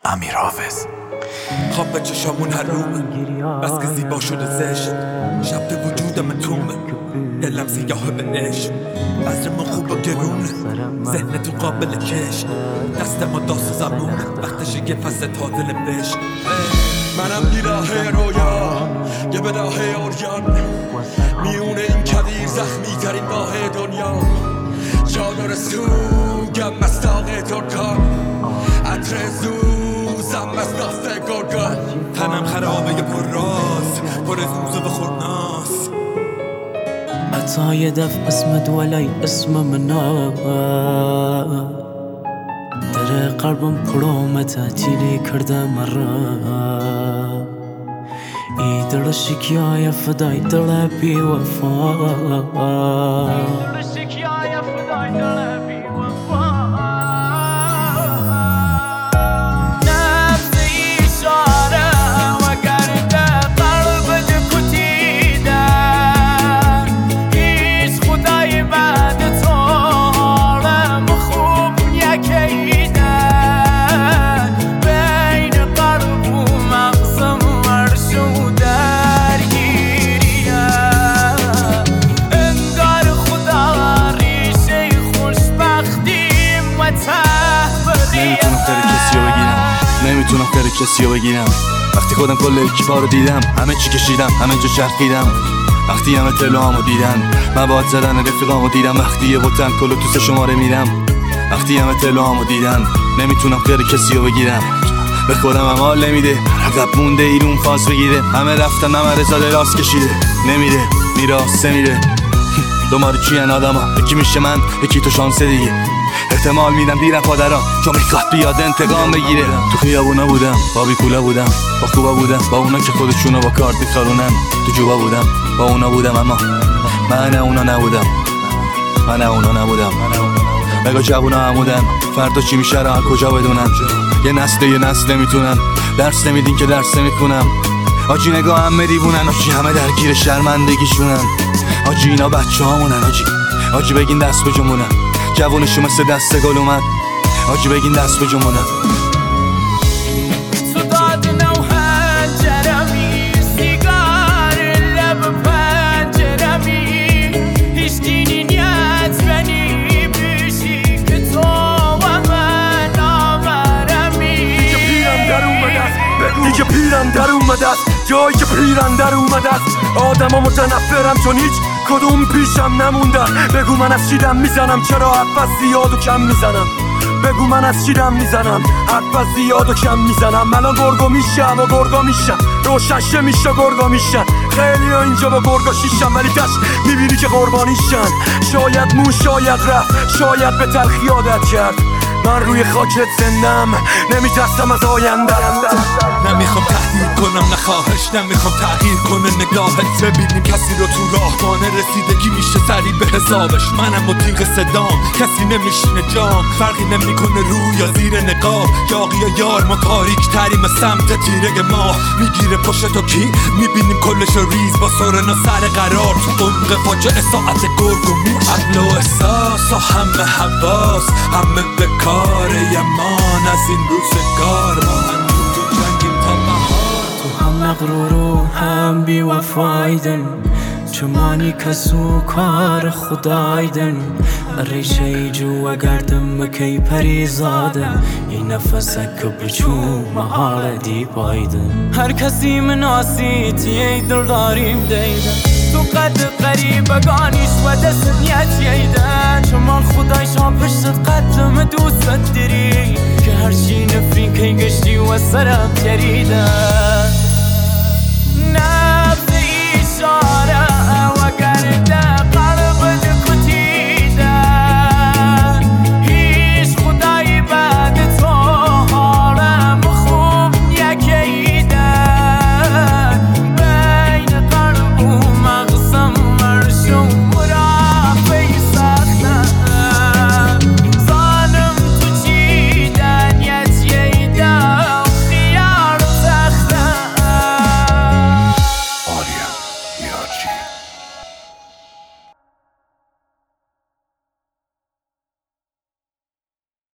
امیر حافظ. خواب به چشامون حرومه، بس که زیبا شده زشت. شب به وجودم تومه، دلم سیاه به عشق. بذرمون خوب و گرونه، ذهنتون قابل کشت. دست ما داست زمونه، وقتش یه فصل تازه نوشت. منم بیراه رویا، یه به راه اوریان. میونه این کدیر زخمی ترین راه دنیا. چادر سوگم مستاق ترکان، عطر زوزم از داست گرگان. تنم خرابه پر راز، پر زوزه و خورناس. عطای دف اسمت ولی اسم منا. در قلبم پرام تعطیلی کرده مرا. ای دل شکیای فدای دل بی وفا. نمیتونم خیر کسی رو بگیرم. وقتی خودم کل اکیپا رو دیدم، همه چی کشیدم، همه جا چرخیدم. وقتی همه تلوامو دیدن، مواد زدن رفیقامو دیدم. وقتی یه بوتن کلو تو 3 شماره میرم. وقتی همه تلوامو دیدن، نمیتونم خیر کسی رو بگیرم. به خودم هم حال نمیده، عقب مونده ایرون فاز بگیره. همه رفتن، همه رزاده راست کشیده. نمیره، میراسته میره. دومارو چیان آدما، یکی میشه من، یکی تو شانسه دیگه. احتمال میدم دیرم پادران، چون میخواد بیاد انتقام بگیره. تو خیابونا بودم، با بیکولا بودم، با خوبا بودم، با اونا که خودشونو با کارت میخارونن. تو جوبا بودم، با اونا بودم، اما من اونا نبودم. بگو جوونا همودن، فردا چی میشه را کجا بدونن. یه نسل میتونن، درس نمیدین که درس نمیکنم. آجی نگاه همه دیوونن، آجی همه درگیر شرمندگیشونن. آجی اینا بچه هامونن، آجی بگین دست به جمونن. جوونشو مثل دست گل اومد، آجی بگین دست به جمونن. تو دادنه و هنجرمی، سیگار لب پنجرمی. هیچ دینی نیت بنی بیشی که تو و من آمرمی. دیگه پیرم در اومده است، جایی که پیرم در اومده است. آدم متنفرم چون هیچ کدوم پیشم نموندن. بگو من از چیدم میزنم، چرا حرف زیاد و کم میزنم. بگو من از چیدم میزنم، حرف زیاد و کم میزنم. الان گرگو میشم و گرگا میشم، روشنشه میشه گرگا میشن. خیلی ها اینجا با گرگا شیشم، ولی تش میبینی که قربانیشن. شاید مون، شاید رفت، شاید به تلخی عادت کرد. من روی خاکت زندم، نمیترسم از آینده. نمیخوام تهدید کنم، نخواهش نمیخوام تغییر کنه نگاهت. ببینیم کسی رو تو راهبانه رسیدگی میشه سریع به حسابش. منم و تیغ صدام، کسی نمیشینه جام. فرقی نمیکنه رو یا زیر نقاب. یاقی یا یار، ما تاریک تریم سمت تیره ماه. میگیره پشت تو کی، میبینیم کلش ریز با سرنا سر قرار. تو عمق فاجعه ساعت گرگ و موش. عقل و احساس و همه حواس، همه به کار یمان از این روزگار. ما هنوز تو جنگیم تا بهار. تو هم مغرور و هم بی وفایدن، چمانی کسو کار خدایدن. ریشه جو گردم کی پریزاده، این نفسک بچو محال دی پایدن. هر کسی مناسیت یه دل داریم دیدن. تو قد قریبگانیش و دست نیت ییدن. چمان خدایش ها پشت قدم دوست داری، که هرچی نفرین که گشتی و سرم تریدن.